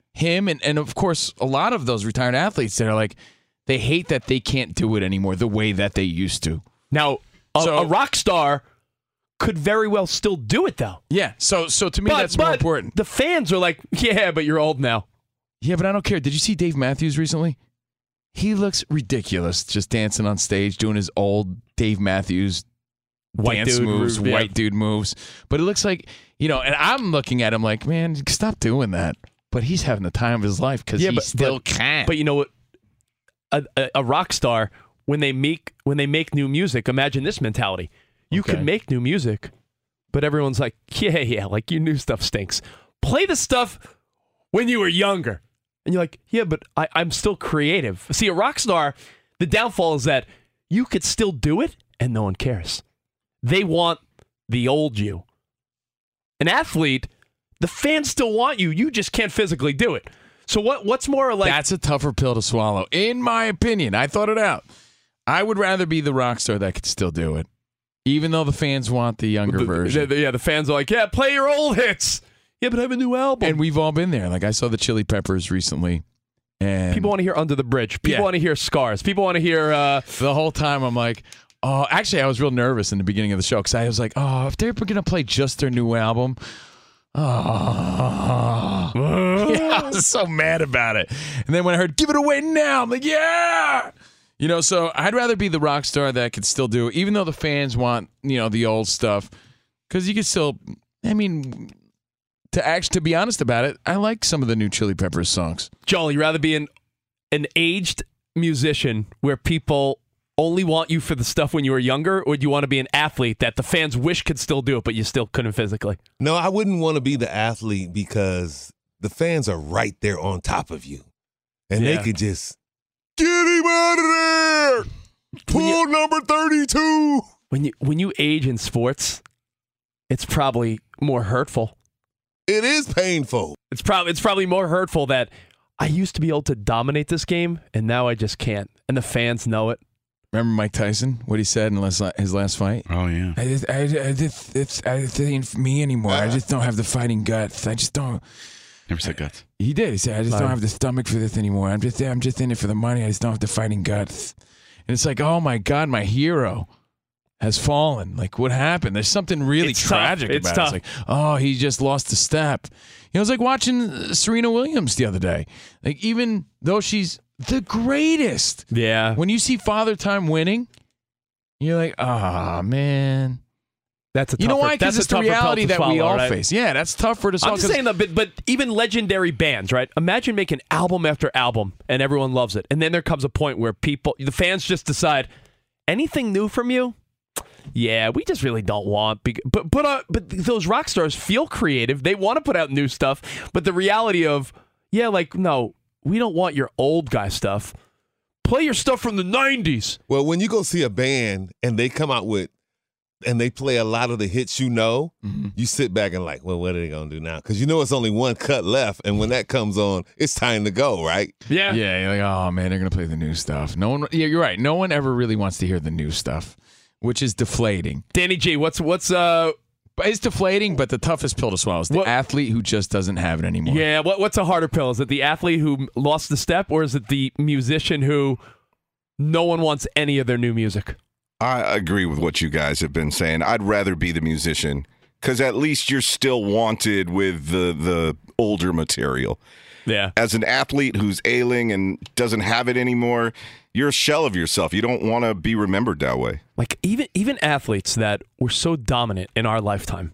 him and, and of course, a lot of those retired athletes that are like, they hate that they can't do it anymore the way that they used to. Now, a, So- a rock star could very well still do it, though. Yeah, so so to me, But- that's more but important. The fans are like, yeah, but you're old now. Yeah, but I don't care. Did you see Dave Matthews recently? He looks ridiculous just dancing on stage, doing his old Dave Matthews White dance dude moves, move, yeah. white dude moves. But it looks like, you know, and I'm looking at him like, man, stop doing that. But he's having the time of his life because Yeah, he but- still but- can. But you know what? A, a, a rock star, when they make when they make new music, imagine this mentality. You Okay. can make new music, but everyone's like, yeah, yeah, like your new stuff stinks. Play the stuff when you were younger. And you're like, yeah, but I, I'm still creative. See, a rock star, the downfall is that you could still do it and no one cares. They want the old you. An athlete, the fans still want you. You just can't physically do it. So what? What's more like? That's a tougher pill to swallow, in my opinion. I thought it out. I would rather be the rock star that could still do it, even though the fans want the younger the- version. the- yeah, the fans are like, yeah, play your old hits. Yeah, but I have a new album. And we've all been there. Like I saw the Chili Peppers recently, and People want to hear Under the Bridge. People Yeah. want to hear Scars. People want to hear. Uh, the whole time I'm like, oh, actually, I was real nervous in the beginning of the show because I was like, oh, if they're going to play just their new album, oh, yeah, I was so mad about it. And then when I heard "Give It Away Now," I'm like, yeah, you know. So I'd rather be the rock star that could still do it, even though the fans want, you know, the old stuff, because you could still. I mean, to actually, to be honest about it, I like some of the new Chili Peppers songs. Joel, you rather be an an aged musician where people only want you for the stuff when you were younger, or do you want to be an athlete that the fans wish could still do it, but you still couldn't physically? No, I wouldn't want to be the athlete because the fans are right there on top of you. And Yeah. they could just get him out of there. Pull number thirty-two. When you when you age in sports, it's probably more hurtful. It is painful. It's probably it's probably more hurtful that I used to be able to dominate this game, and now I just can't. And the fans know it. Remember Mike Tyson? What he said in last, his last fight? Oh yeah. I just, I, I just, it's, I, it ain't me anymore. I just don't have the fighting guts. I just don't. Never said guts. He did. He said, I just Fine. don't have the stomach for this anymore. I'm just, I'm just in it for the money. I just don't have the fighting guts. And it's like, oh my God, my hero has fallen. Like, what happened? There's something really It's tough. tragic It's about tough. it. It's like, oh, he just lost a step. You know, it was like watching uh, Serena Williams the other day. Like, even though she's the greatest, Yeah. when you see Father Time winning, you're like, ah, man. That's a You know tougher- why? Because that's it's a the tougher pill reality to that we swallow, all right? face. Yeah, that's tougher to swallow. I'm just 'cause- saying that, but, but even legendary bands, right? Imagine making album after album and everyone loves it. And then there comes a point where people, the fans just decide, anything new from you? Yeah, we just really don't want. bec- But but uh, but those rock stars feel creative. They want to put out new stuff. But the reality of, yeah, like, no, we don't want your old guy stuff. Play your stuff from the nineties. Well, when you go see a band and they come out with, and they play a lot of the hits you know, Mm-hmm. you sit back and like, well, what are they going to do now? Because you know it's only one cut left, and when that comes on, it's time to go, right? Yeah. Yeah, you're like, oh man, they're gonna play the new stuff. No one, yeah, you're right. No one ever really wants to hear the new stuff, which is deflating. Danny G, what's what's uh But it's deflating, but the toughest pill to swallow is the What- athlete who just doesn't have it anymore. yeah, what what's a harder pill? Is it the athlete who lost the step, or is it the musician who no one wants any of their new music? I agree with what you guys have been saying. I'd rather be the musician because at least you're still wanted with the the older material. Yeah. As an athlete who's ailing and doesn't have it anymore, you're a shell of yourself. You don't want to be remembered that way. Like even even athletes that were so dominant in our lifetime,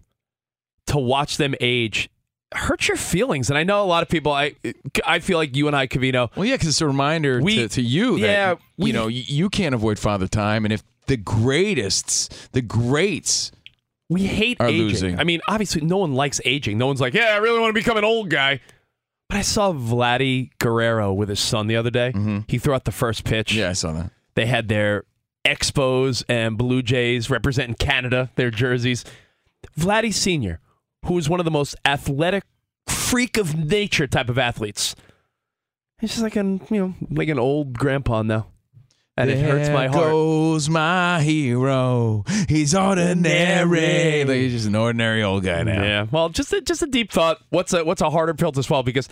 to watch them age hurts your feelings. And I know a lot of people. I I feel like you and I, Covino. Well, yeah, because it's a reminder We- to, to you that yeah, we- you know you, you can't avoid Father Time, and if the greatest, the greats, we hate are aging. losing. I mean, obviously, no one likes aging. No one's like, yeah, I really want to become an old guy. But I saw Vladdy Guerrero with his son the other day. He threw out the first pitch. Yeah, I saw that. They had their Expos and Blue Jays representing Canada, their jerseys. Vladdy Senior, who is one of the most athletic, freak of nature type of athletes. He's just like an, you know, like an old grandpa now. And it hurts my There heart. goes my hero. He's ordinary. Like, he's just an ordinary old guy now. Yeah. Well, just a, just a deep thought. What's a what's a harder pill to swallow? Because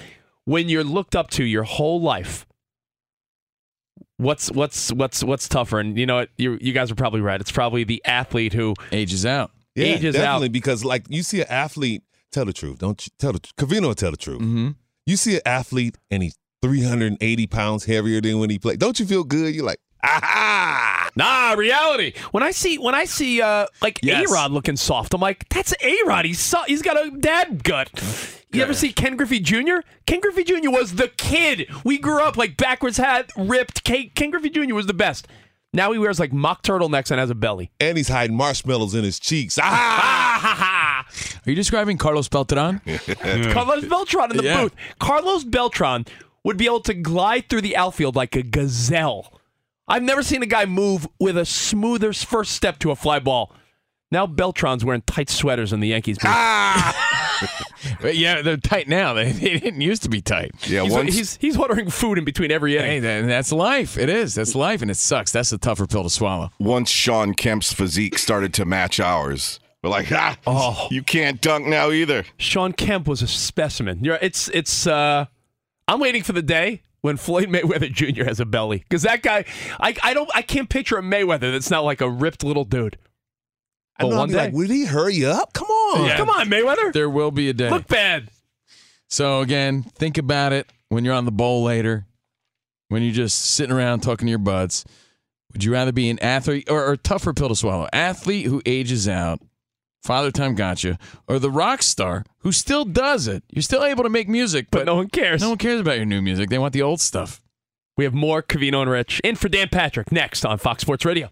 when you're looked up to your whole life, what's what's what's what's tougher? And you know what? You you guys are probably right. It's probably the athlete who ages out. Yeah, ages definitely, out. because like you see an athlete, tell the truth. Don't you tell the Covino will tell the truth. Mm-hmm. You see an athlete and he's three hundred eighty pounds heavier than when he played. Don't you feel good? You're like, aha! Nah, reality. When I see when I see uh, like Yes. A-Rod looking soft, I'm like, that's A-Rod. He's so- he's got a dad gut. You ever see Ken Griffey Junior? Ken Griffey Junior was the kid. We grew up like backwards hat, ripped. Ken, Ken Griffey Junior was the best. Now he wears like mock turtlenecks and has a belly. And he's hiding marshmallows in his cheeks. Ah! Are you describing Carlos Beltran? Carlos Beltran in the Yeah. booth. Carlos Beltran would be able to glide through the outfield like a gazelle. I've never seen a guy move with a smoother first step to a fly ball. Now Beltran's wearing tight sweaters in the Yankees booth. But yeah, they're tight now. They, they didn't used to be tight. Yeah, he's, once he's he's ordering food in between every inning. Hey, that, that's life. It is. That's life, and it sucks. That's the tougher pill to swallow. once Sean Kemp's physique started to match ours, we're like, ah, Oh. you can't dunk now either. Sean Kemp was a specimen. You're, it's it's. Uh, I'm waiting for the day when Floyd Mayweather Junior has a belly, because that guy, I I don't I can't picture a Mayweather that's not like a ripped little dude. I'm But gonna one be day, like, would he hurry up? Come on. Yeah. come on, Mayweather, There will be a day. look bad. So again, think about it when you're on the bowl later, when you're just sitting around talking to your buds. Would you rather be an athlete or, or tougher pill to swallow? Athlete who ages out, Father Time Gotcha, or the rock star who still does it? You're still able to make music, But but, no one cares. no one cares about your new music. They want the old stuff. We have more Covino and Rich in for Dan Patrick next on Fox Sports Radio.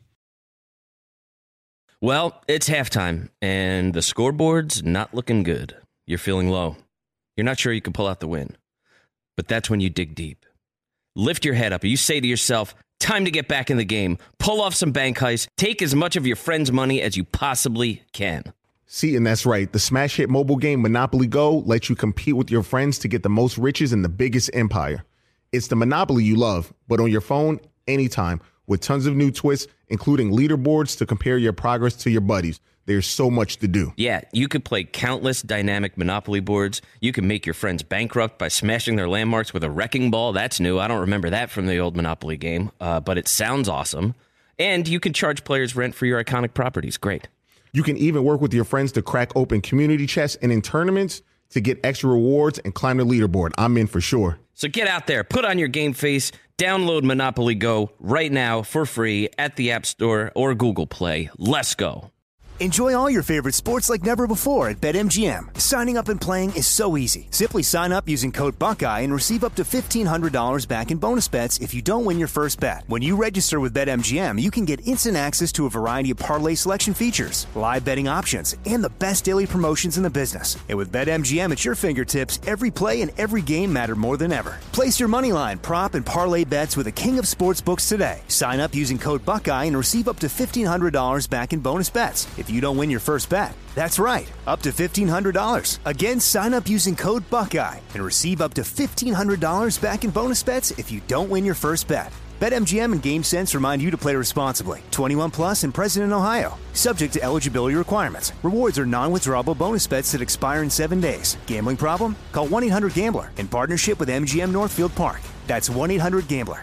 Well, it's halftime, and the scoreboard's not looking good. You're feeling low. You're not sure you can pull out the win. But that's when you dig deep. Lift your head up, and you say to yourself, time to get back in the game. Pull off some bank heists. Take as much of your friend's money as you possibly can. See, and that's right. The smash hit mobile game Monopoly Go lets you compete with your friends to get the most riches in the biggest empire. It's the Monopoly you love, but on your phone, anytime, with tons of new twists, including leaderboards to compare your progress to your buddies. There's so much to do. Yeah, you could play countless dynamic Monopoly boards. You can make your friends bankrupt by smashing their landmarks with a wrecking ball. That's new. I don't remember that from the old Monopoly game, uh, but it sounds awesome. And you can charge players rent for your iconic properties. Great. You can even work with your friends to crack open community chests and in tournaments to get extra rewards and climb the leaderboard. I'm in for sure. So get out there, put on your game face, download Monopoly Go right now for free at the App Store or Google Play. Let's go. Enjoy all your favorite sports like never before at BetMGM. Signing up and playing is so easy. Simply sign up using code Buckeye and receive up to fifteen hundred dollars back in bonus bets if you don't win your first bet. When you register with BetMGM, you can get instant access to a variety of parlay selection features, live betting options, and the best daily promotions in the business. And with BetMGM at your fingertips, every play and every game matter more than ever. Place your moneyline, prop, and parlay bets with the king of sportsbooks today. Sign up using code Buckeye and receive up to fifteen hundred dollars back in bonus bets if you don't win your first bet. That's right, up to fifteen hundred dollars. Again, sign up using code Buckeye and receive up to fifteen hundred dollars back in bonus bets if you don't win your first bet. BetMGM and GameSense remind you to play responsibly. twenty-one plus and present in Ohio. Subject to eligibility requirements. Rewards are non-withdrawable bonus bets that expire in seven days. Gambling problem? Call one eight hundred gambler in partnership with M G M Northfield Park. That's one eight hundred gambler.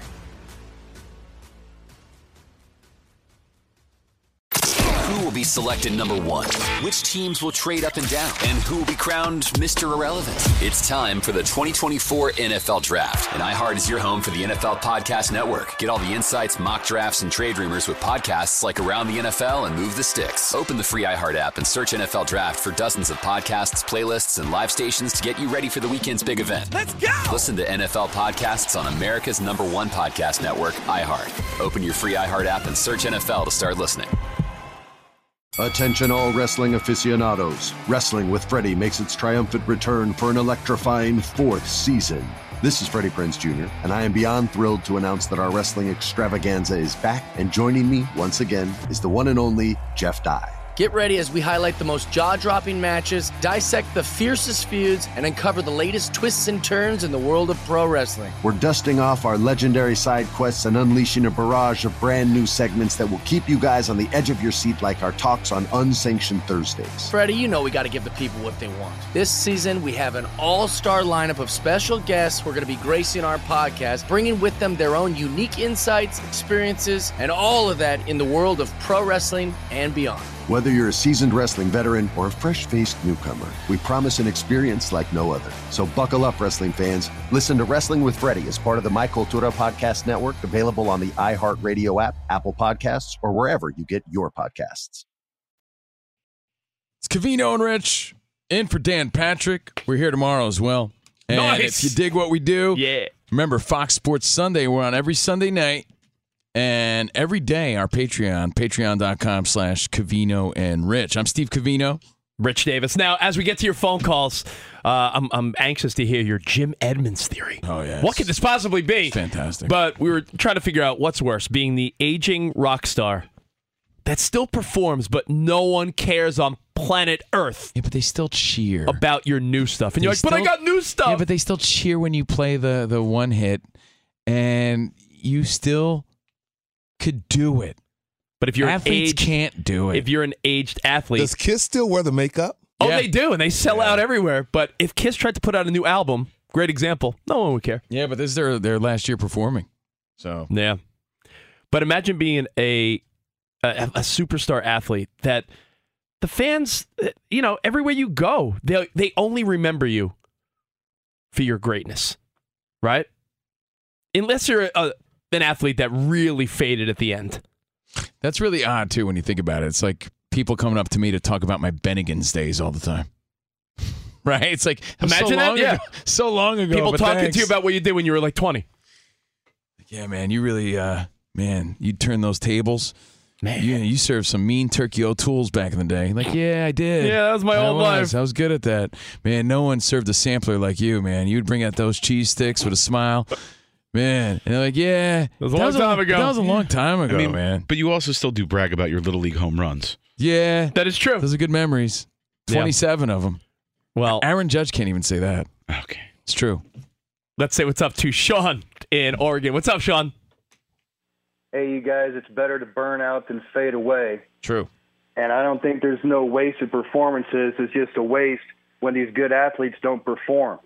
Who will be selected number one? Which teams will trade up and down? And who will be crowned Mister Irrelevant? It's time for the twenty twenty-four N F L Draft. And iHeart is your home for the N F L Podcast Network. Get all the insights, mock drafts, and trade rumors with podcasts like Around the N F L and Move the Sticks. Open the free iHeart app and search N F L Draft for dozens of podcasts, playlists, and live stations to get you ready for the weekend's big event. Let's go! Listen to N F L podcasts on America's number one podcast network, iHeart. Open your free iHeart app and search N F L to start listening. Attention all wrestling aficionados. Wrestling with Freddie makes its triumphant return for an electrifying fourth season. This is Freddie Prinze Junior, and I am beyond thrilled to announce that our wrestling extravaganza is back, and joining me once again is the one and only Jeff Dye. Get ready as we highlight the most jaw-dropping matches, dissect the fiercest feuds, and uncover the latest twists and turns in the world of pro wrestling. We're dusting off our legendary side quests and unleashing a barrage of brand new segments that will keep you guys on the edge of your seat like our talks on Unsanctioned Thursdays. Freddie, you know we got to give the people what they want. This season, we have an all-star lineup of special guests who are going to be gracing our podcast, bringing with them their own unique insights, experiences, and all of that in the world of pro wrestling and beyond. Whether you're a seasoned wrestling veteran or a fresh-faced newcomer, we promise an experience like no other. So buckle up, wrestling fans. Listen to Wrestling with Freddie as part of the My Cultura Podcast Network, available on the iHeartRadio app, Apple Podcasts, or wherever you get your podcasts. It's Covino and Rich in for Dan Patrick. We're here tomorrow as well. And Nice. if you dig what we do, Yeah. remember Fox Sports Sunday. We're on every Sunday night. And every day, our Patreon, patreon.com slash Covino and Rich. I'm Steve Covino. Rich Davis. Now, as we get to your phone calls, uh, I'm, I'm anxious to hear your Jim Edmonds theory. Oh, yeah. What could this possibly be? Fantastic. But we were trying to figure out what's worse, being the aging rock star that still performs, but no one cares on planet Earth. Yeah, but they still cheer about your new stuff. And They you're like, but I still- got new stuff. Yeah, but they still cheer when you play the, the one hit, and you still could do it. But if you're Athletes an aged, can't do it. If you're an aged athlete, Does Kiss still wear the makeup? oh, Yeah. they do, and they sell out everywhere. But if Kiss tried to put out a new album, great example, no one would care. Yeah, but this is their, their last year performing. So Yeah. But imagine being a, a a superstar athlete that the fans, you know, everywhere you go, they they only remember you for your greatness, right? Unless you're a, an athlete that really faded at the end. that's really odd, too, when you think about it. It's like people coming up to me to talk about my Bennigan's days all the time. Right? It's like, Imagine so that, long yeah. ago, so long ago. People but talking thanks. to you about what you did when you were like twenty. Yeah, man, you really, uh, man, you turn those tables. Man. You, you served some mean turkey O'Toole's back in the day. Like, yeah, I did. Yeah, that was my I old was. life. I was good at that. Man, no one served a sampler like you, man. You'd bring out those cheese sticks with a smile. Man, and they're like, yeah. That was a long time ago. That was a long time ago, I mean, man. But you also still do brag about your Little League home runs. Yeah. That is true. Those are good memories. Yeah. twenty-seven of them. Well, Aaron Judge can't even say that. Okay. It's true. let's say what's up to Sean in Oregon. What's up, Sean? Hey, you guys, it's better to burn out than fade away. True. And I don't think there's no wasted performances. It's just a waste when these good athletes don't perform.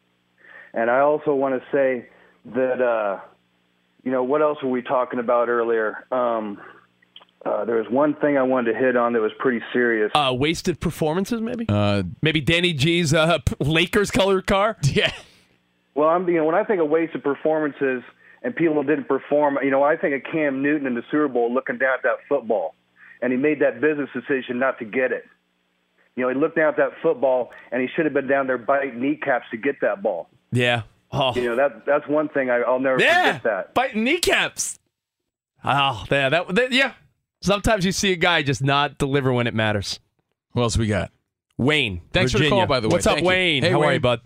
And I also want to say that, uh, you know, what else were we talking about earlier? Um, uh, there was one thing I wanted to hit on that was pretty serious. Uh, wasted performances, maybe? Uh, maybe Danny G's uh, Lakers colored car? Yeah. Well, I'm you know, when I think of wasted performances and people didn't perform, you know, I think of Cam Newton in the Super Bowl looking down at that football, and he made that business decision not to get it. You know, he looked down at that football, and he should have been down there biting kneecaps to get that ball. Yeah. Oh. You know, that that's one thing I, I'll never Yeah. forget that. Biting kneecaps. Oh, yeah, that, that, yeah. Sometimes you see a guy just not deliver when it matters. Who else we got? Wayne. Thanks for the Virginia. call, by the way. What's up, Thank you. Wayne? Hey, How are Wayne. you, bud?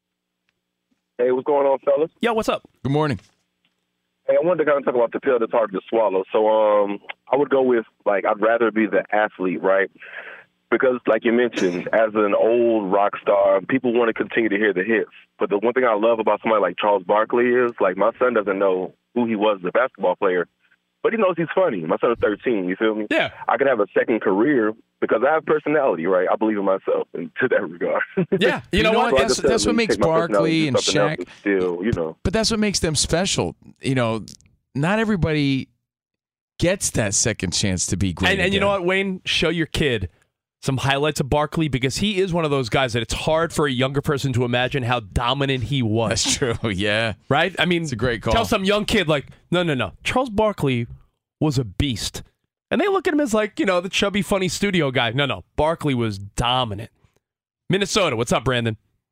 Hey, what's going on, fellas? Yo, what's up? Good morning. Hey, I wanted to kind of talk about the pill that's hard to swallow. So um, I would go with, like, I'd rather be the athlete, right? Because, like you mentioned, as an old rock star, people want to continue to hear the hits. But the one thing I love about somebody like Charles Barkley is, like, my son doesn't know who he was as a basketball player, but he knows he's funny. My son is thirteen, you feel me? Yeah. I could have a second career because I have personality, right? I believe in myself in to that regard. Yeah, you know what? So I That's just that's what at least makes take my personality Barkley do and something else Shaq. and still, you know. But that's what makes them special. You know, not everybody gets that second chance to be great. And, and you know again. what, Wayne? Show your kid some highlights of Barkley because he is one of those guys that it's hard for a younger person to imagine how dominant he was. That's true, yeah. Right? I mean, it's a great call. Tell some young kid, like, no, no, no. Charles Barkley was a beast. And they look at him as like, you know, the chubby, funny studio guy. No, no. Barkley was dominant. Minnesota, what's up, Brandon?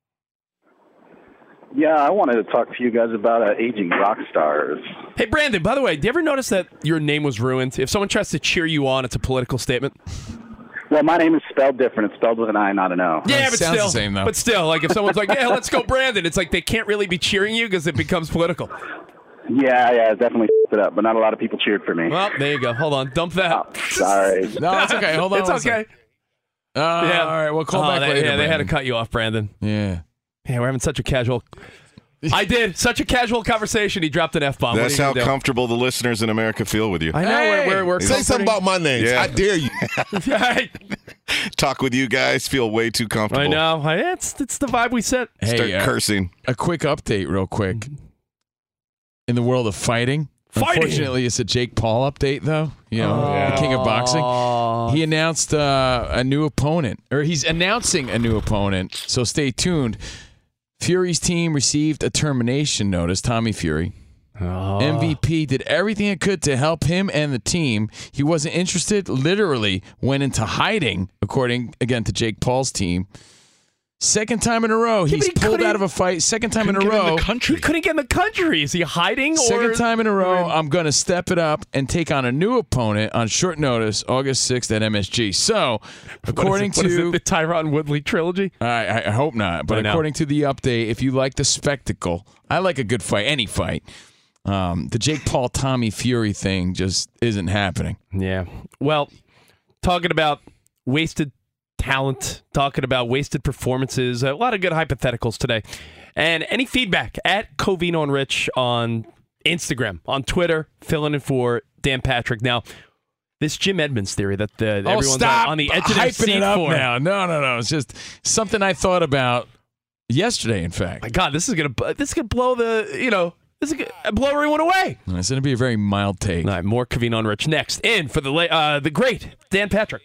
Yeah, I wanted to talk to you guys about uh, aging rock stars. Hey, Brandon, by the way, do you ever notice that your name was ruined? If someone tries to cheer you on, it's a political statement. Well, my name is spelled different. It's spelled with an I, not an O. Yeah, but still, but still, like if someone's like, "Yeah, let's go, Brandon," it's like they can't really be cheering you because it becomes political. Yeah, yeah, it's definitely it up, but not a lot of people cheered for me. Well, there you go. Hold on. Dump that. Oh, sorry. No, it's okay. Hold on. It's one okay. second. Uh, Yeah. All right, we'll call Oh, back they, later. Yeah, they had to Brandon. cut you off, Brandon. Yeah. Yeah, we're having such a casual. I did such a casual conversation. He dropped an F bomb. That's how comfortable the listeners in America feel with you. I know. Hey, we're, we're, we're Say something about my name. Yeah. I dare you. Talk with you guys, feel way too comfortable. I know. I, it's it's the vibe we set. Hey, Start uh, cursing. A quick update, real quick. In the world of fighting, Fighting! unfortunately, it's a Jake Paul update, though. You know, Oh. the king of boxing. He announced uh, a new opponent, or he's announcing a new opponent. So stay tuned. Fury's team received a termination notice. Tommy Fury. Oh. M V P did everything it could to help him and the team. He wasn't interested, literally went into hiding, according, again, to Jake Paul's team. Second time in a row, he's he pulled couldn't- out of a fight. Second time in a Couldn't get in row. the country. He couldn't get in the country. Is he hiding? Second or time in a row, I'm going to step it up and take on a new opponent on short notice, August sixth at M S G. So, according what is it, to what is it, the Tyron Woodley trilogy? I, I hope not, but I know. according to the update, if you like the spectacle, I like a good fight, any fight. Um, the Jake Paul Tommy Fury thing just isn't happening. Yeah. Well, talking about wasted talent, talking about wasted performances, a lot of good hypotheticals today. And any feedback at Covino and Rich on Instagram, on Twitter, filling in for Dan Patrick. Now, this Jim Edmonds theory that the, Oh, everyone's stop on, on the edge of their hyping seat it up for. now. No, no, no. It's just something I thought about yesterday, in fact. My God, this is gonna this is gonna blow the you know this is gonna blow everyone away. It's going to be a very mild take. All right, more Covino and Rich next. In for the la- uh, the great Dan Patrick.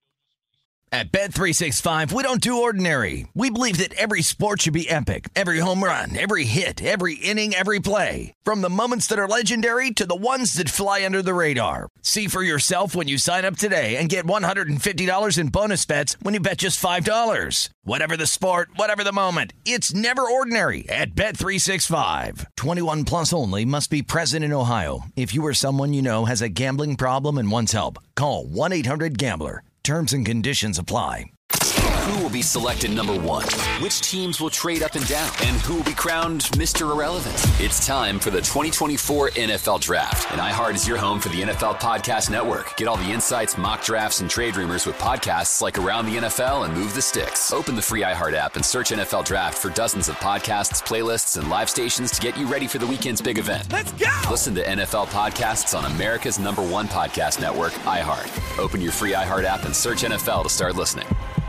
At Bet three sixty-five, we don't do ordinary. We believe that every sport should be epic. Every home run, every hit, every inning, every play. From the moments that are legendary to the ones that fly under the radar. See for yourself when you sign up today and get one hundred fifty dollars in bonus bets when you bet just five dollars. Whatever the sport, whatever the moment, it's never ordinary at Bet three sixty-five. twenty-one plus only. Must be present in Ohio. If you or someone you know has a gambling problem and wants help, call one eight hundred gambler. Terms and conditions apply. Who will be selected number one? Which teams will trade up and down? And who will be crowned Mister Irrelevant? It's time for the twenty twenty-four N F L Draft. And iHeart is your home for the N F L Podcast Network. Get all the insights, mock drafts, and trade rumors with podcasts like Around the N F L and Move the Sticks. Open the free iHeart app and search N F L Draft for dozens of podcasts, playlists, and live stations to get you ready for the weekend's big event. Let's go! Listen to N F L podcasts on America's number one podcast network, iHeart. Open your free iHeart app and search N F L to start listening.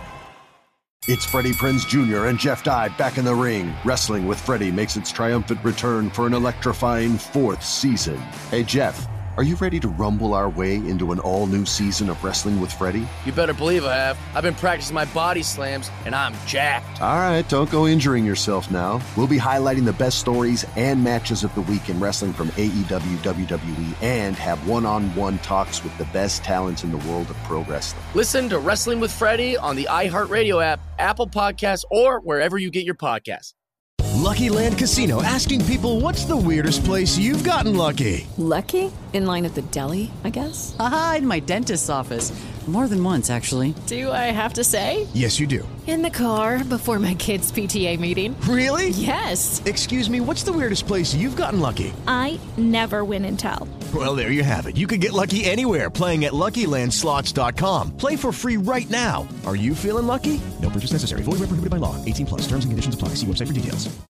It's Freddie Prinze Junior and Jeff Dye back in the ring. Wrestling with Freddie makes its triumphant return for an electrifying fourth season. Hey, Jeff, are you ready to rumble our way into an all-new season of Wrestling with Freddie? You better believe I have. I've been practicing my body slams, and I'm jacked. All right, don't go injuring yourself now. We'll be highlighting the best stories and matches of the week in wrestling from A E W, W W E, and have one-on-one talks with the best talents in the world of pro wrestling. Listen to Wrestling with Freddie on the iHeartRadio app, Apple Podcasts, or wherever you get your podcasts. Lucky Land Casino, asking people, what's the weirdest place you've gotten lucky? Lucky? In line at the deli, I guess? Aha, in my dentist's office. More than once, actually. Do I have to say? Yes, you do. In the car before my kids' P T A meeting. Really? Yes. Excuse me, what's the weirdest place you've gotten lucky? I never win and tell. Well, there you have it. You can get lucky anywhere, playing at Lucky Land Slots dot com. Play for free right now. Are you feeling lucky? No purchase necessary. Void where prohibited by law. eighteen plus. Terms and conditions apply. See website for details.